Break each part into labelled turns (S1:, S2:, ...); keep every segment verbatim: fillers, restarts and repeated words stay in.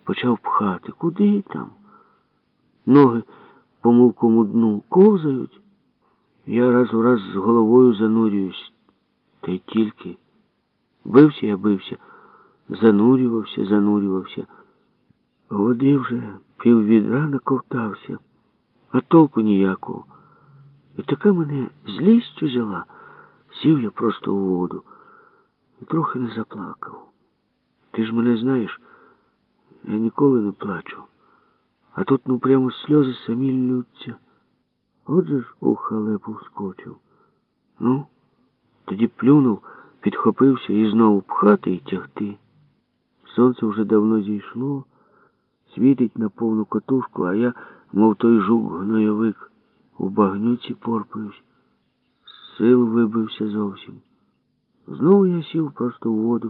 S1: почав пхати. Куди там? Ноги по мулкому дну ковзають. Я раз у раз з головою занурююсь. Та й тільки. Бився я, бився. Занурювався, занурювався. Води вже піввідра наковтався, а толку ніякого. І така мене злість взяла. Сів я просто у воду і трохи не заплакав. Ти ж мене знаєш, я ніколи не плачу. А тут ну прямо сльози самі ллються. Отже ж у халепу вскочив. Ну, тоді плюнув, підхопився і знову пхати і тягти. Сонце вже давно зійшло, світить на повну котушку, а я, мов той жук-гнойовик, у багнюці порпаюсь. З сил вибився зовсім. Знову я сів просто в воду.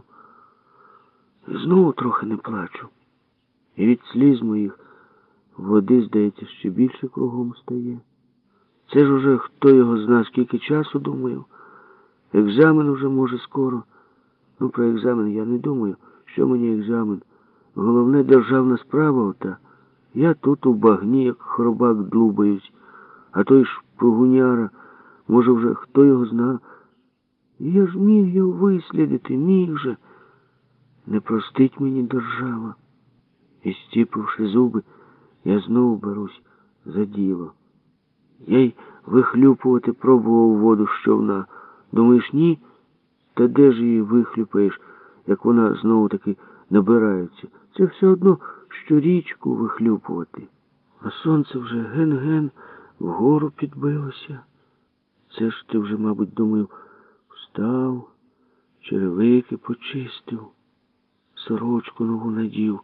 S1: І знову трохи не плачу. І від сліз моїх води, здається, ще більше кругом стає. Це ж уже хто його зна, скільки часу, думаю. Екзамен уже, може, скоро. Ну, про екзамен я не думаю. Що мені екзамен? Головне, державна справа ота. Я тут у багні, як хробак, длубаюсь. А той ж погуняра, може, вже хто його зна. Я ж міг його вислідити, міг же. Не простить мені держава. І, стіпивши зуби, я знову берусь за діло. Я й вихлюпувати пробував воду з човна. Думаєш, ні? Та де ж її вихлюпаєш, як вона знову-таки набирається? Це все одно, що річку вихлюпувати. А сонце вже ген-ген вгору підбилося. Це ж ти вже, мабуть, думаю, встав, черевики почистив, сорочку нову надів,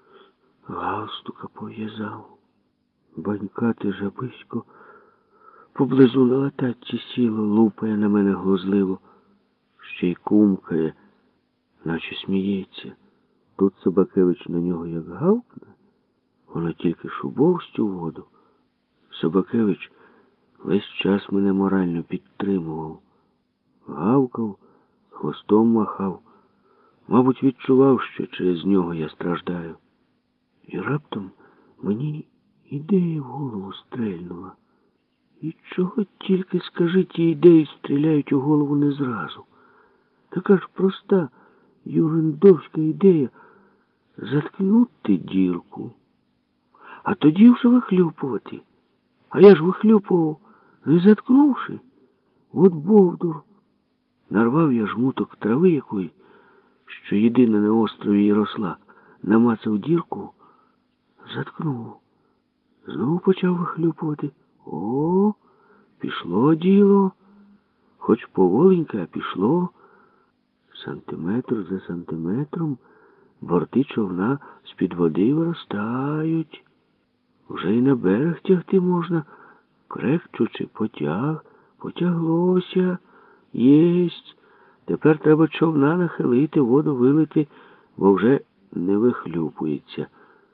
S1: галстука пов'язав. Банька ти жабисько поблизу на лататці сіло, лупає на мене глузливо, ще й кумкає, наче сміється. Тут Собакевич на нього як гавкне, воно тільки шубовсть у воду. Собакевич весь час мене морально підтримував. Гавкав, хвостом махав. Мабуть, відчував, що через нього я страждаю. І раптом мені ідея в голову стрельнула. І чого тільки, скажи, ті ідеї стріляють у голову не зразу. Така ж проста юрендовська ідея заткнути дірку, а тоді вже вихлюпувати. А я ж вихлюпував, не заткнувши. От бовдур. Нарвав я жмуток трави якої, що єдина на острові і росла, намацав дірку, заткнув. Знову почав вихлюпувати. О, пішло діло. Хоч поволеньке, а пішло. Сантиметр за сантиметром борти човна з-під води виростають. Вже й на берег тягти можна. Крекчучи, потяг, потяглося. Єсть. Тепер треба човна нахилити, воду вилити, бо вже не вихлюпується.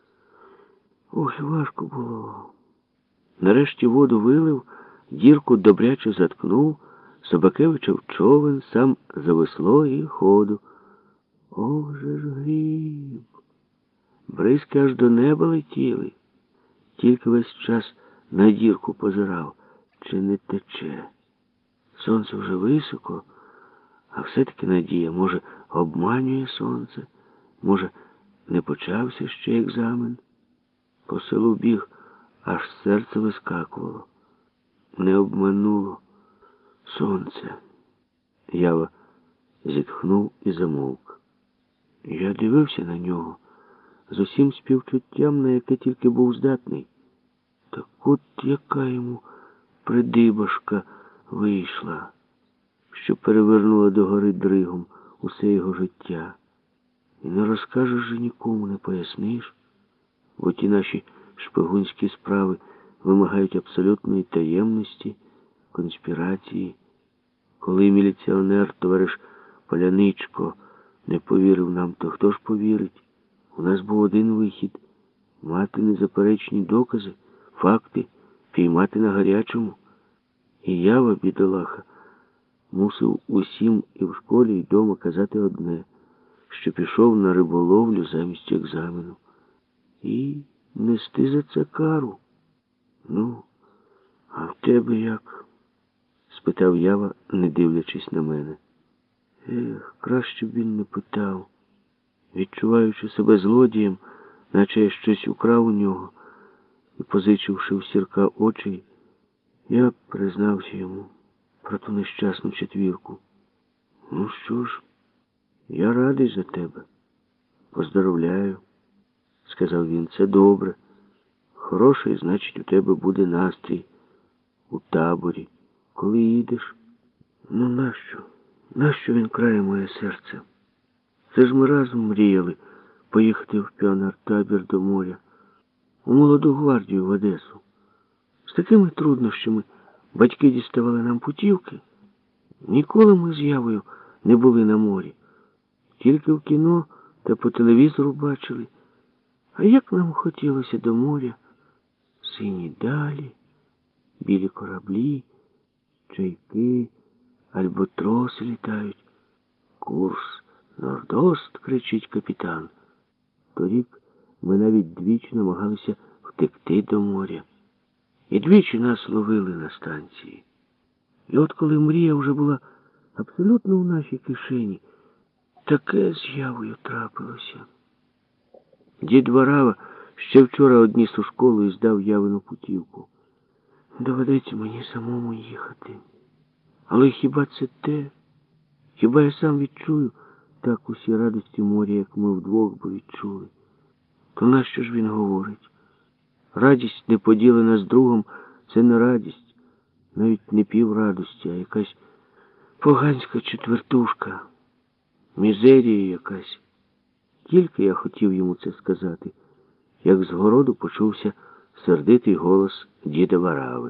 S1: Ох, важко було. Нарешті воду вилив, дірку добряче заткнув, Собакевича в човен, сам за весло і ходу. Ох же ж гріб! Бризки аж до неба летіли. Тільки весь час на дірку позирав, чи не тече. Сонце вже високо, а все-таки надія, може, обманює сонце, може, не почався ще екзамен. По селу біг, аж серце вискакувало. Не обмануло сонце. Ява зітхнув і замовк. Я дивився на нього з усім співчуттям, на яке тільки був здатний. Так от яка йому придибашка вийшла, що перевернула догори дригом усе його життя. І не розкажеш же нікому, не поясниш, бо ті наші шпигунські справи вимагають абсолютної таємності, конспірації. Коли міліціонер, товариш Поляничко, не повірив нам, то хто ж повірить? У нас був один вихід – мати незаперечні докази, факти, піймати на гарячому. І Ява, бідолаха, мусив усім і в школі, і вдома казати одне, що пішов на риболовлю замість екзамену. і нести за це кару. Ну, а в тебе як? Спитав Ява, не дивлячись на мене. Ех, краще б він не питав. Відчуваючи себе злодієм, наче я щось украв у нього, і, позичивши в Сірка очі, я признався йому про ту нещасну четвірку. Ну що ж, я радий за тебе. Поздоровляю, сказав він, це добре. Хороший, значить, у тебе буде настрій у таборі. Коли їдеш? Ну нащо? Нащо він крає моє серце? Це ж ми разом мріяли поїхати в піонер-табір до моря, у молоду гвардію в Одесу. З такими труднощами батьки діставали нам путівки. Ніколи ми з Явою не були на морі. Тільки в кіно та по телевізору бачили. А як нам хотілося до моря, сині далі, білі кораблі, чайки, альбатроси літають. Курс Нордост, кричить капітан. Торік ми навіть двічі намагалися втекти до моря. І двічі нас ловили на станції. І от коли мрія вже була абсолютно у нашій кишені, таке з Явою трапилося. Дід Варава ще вчора одніс у школу і здав Явину путівку. Доведеться мені самому їхати. Але хіба це те? Хіба я сам відчую так усі радості моря, як ми вдвох би відчули? То нащо ж він говорить? Радість, не поділена з другом, це не радість, навіть не піврадості, а якась поганська четвертушка, мізерія якась. Тільки я хотів йому це сказати, як з городу почувся сердитий голос діда Варави.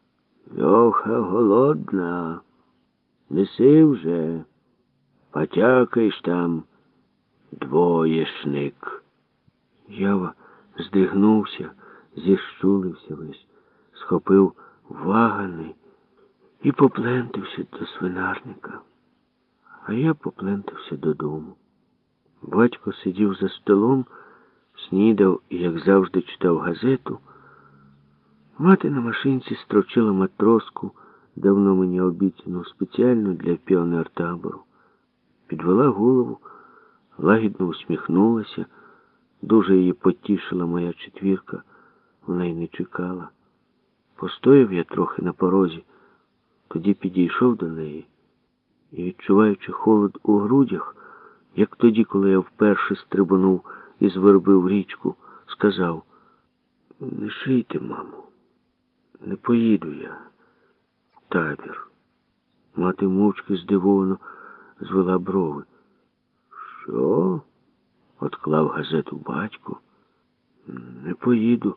S1: Льоха голодна, неси вже, потякаєш там, двоєшник. Ява здригнувся, зіщулився весь, схопив вагани і поплентався до свинарника. А я поплентався додому. Батько сидів за столом, снідав і, як завжди, читав газету. Мати на машинці строчила матроску, давно мені обіцяну спеціально для піонер-табору. Підвела голову, лагідно усміхнулася. Дуже її потішила моя четвірка, вона й не чекала. Постояв я трохи на порозі, тоді підійшов до неї і, відчуваючи холод у грудях, як тоді, коли я вперше стрибанув із верби в річку, сказав: не шийте, мамо, не поїду я в табір. Мати мовчки здивовано звела брови. Що? Отклав газету батько. Не поїду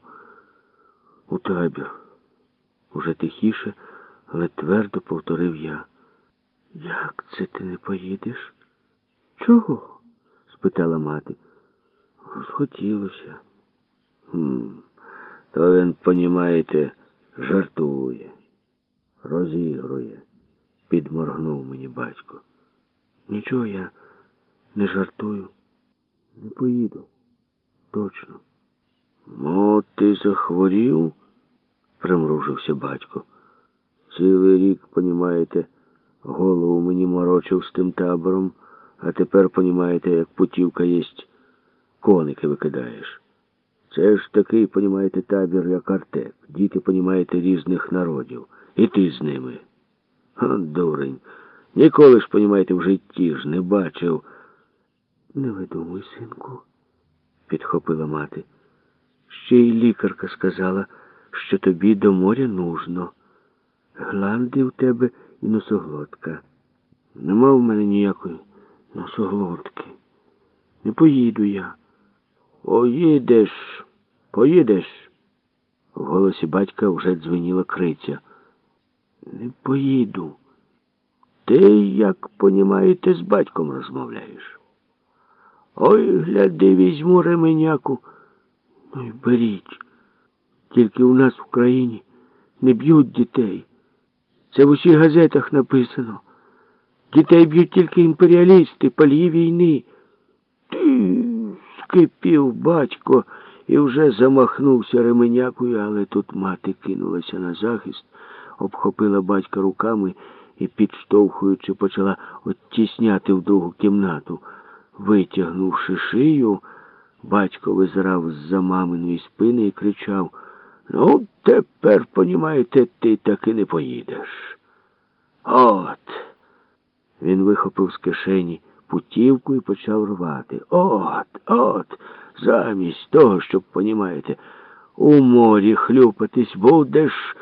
S1: у табір. Уже тихіше, але твердо повторив я. Як це ти не поїдеш? Чого? Спитала мати. Схотілося. Хм, то він, понімаєте, жартує, розігрує, підморгнув мені батько. Нічого я не жартую. Не поїду. Точно. Мо, ти захворів? Примружився батько. Цілий рік, понімаєте, голову мені морочив з тим табором, а тепер, понімаєте, як путівка єсть, коники викидаєш. Це ж такий, понімаєте, табір, як Артек. Діти, понімаєте, різних народів. І ти з ними. О, дурень. Ніколи ж, понімаєте, в житті ж не бачив. Не видумуй, синку, підхопила мати. Ще й лікарка сказала, що тобі до моря нужно. Гланди в тебе і носоглотка. Нема в мене ніякої носоглотки. Не поїду я. Поїдеш, поїдеш. В голосі батька вже дзвеніла криця. Не поїду. Ти, як понімаєте, з батьком розмовляєш. Ой, гляди, візьму ременяку. Ну й беріть. Тільки у нас в країні не б'ють дітей. Це в усіх газетах написано. Дітей б'ють тільки імперіалісти, палії війни. Ти, скипів батько, і і вже замахнувся ременякою, але тут мати кинулася на захист, обхопила батька руками і, підштовхуючи, почала оттісняти в другу кімнату. Витягнувши шию, батько визирав з-за маминої спини і кричав: «Ну, тепер, понімаєте, ти таки не поїдеш». «От!» Він вихопив з кишені путівку і почав рвати. «От, от, замість того, щоб, понімаєте, у морі хлюпатись будеш,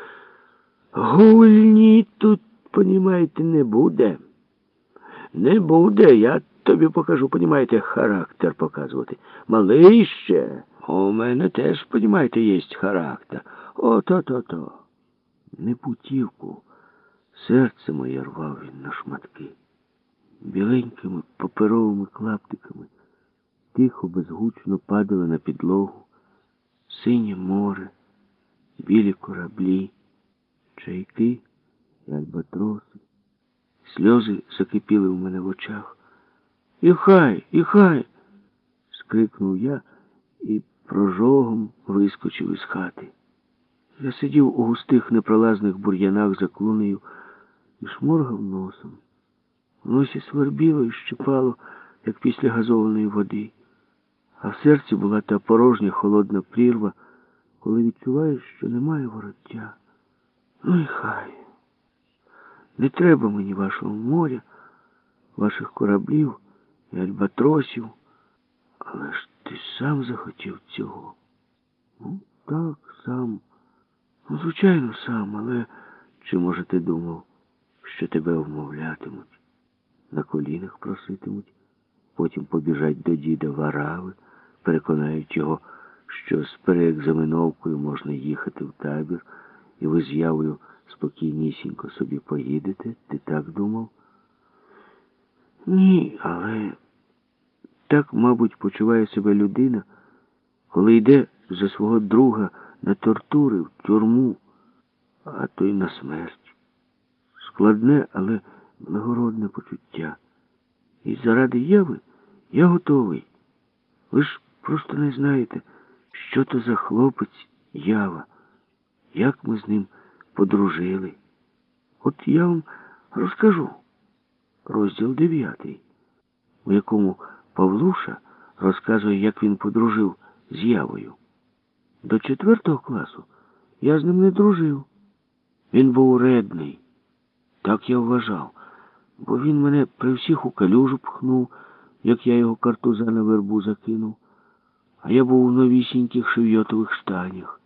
S1: гульні тут, понімаєте, не буде. Не буде, я тобі покажу, понімаєте, характер показувати. Малий ще, у мене теж, понімаєте, є характер. Ото-то-то». Не путівку, серце моє рвав він на шматки. Біленькими паперовими клаптиками тихо, безгучно падали на підлогу синє море, білі кораблі, чайки і альбатроси. Сльози закипіли в мене в очах. «І хай, і хай!» — скрикнув я і прожогом вискочив із хати. Я сидів у густих непролазних бур'янах за клунею і шморгав носом. В носі свербіло і щипало, як після газованої води. А в серці була та порожня холодна прірва, коли відчуваєш, що немає вороття. Ну і хай. Не треба мені вашого моря, ваших кораблів і альбатросів. Але ж ти сам захотів цього. Ну, так, сам. Ну, звичайно, сам, але чи, може, ти думав, що тебе вмовлятимуть, на колінах проситимуть, потім побіжать до діда Варави, переконають його, що з переекзаменовкою можна їхати в табір, і ви з Явою спокійнісінько собі поїдете? Ти так думав? Ні, але так, мабуть, почуває себе людина, коли йде за свого друга на тортури, в тюрму, а то й на смерть. Складне, але благородне почуття. І заради Яви я готовий. Ви ж просто не знаєте, що то за хлопець Ява, як ми з ним подружили. От я вам розкажу. Розділ дев'ятий, у якому Павлуша розказує, як він подружив з Явою. До четвертого класу я з ним не дружив. Він був редний. Так я вважав, бо він мене при всіх у калюжу пхнув, як я його картуза на вербу закинув. А я був у новісіньких шевйотових штанях.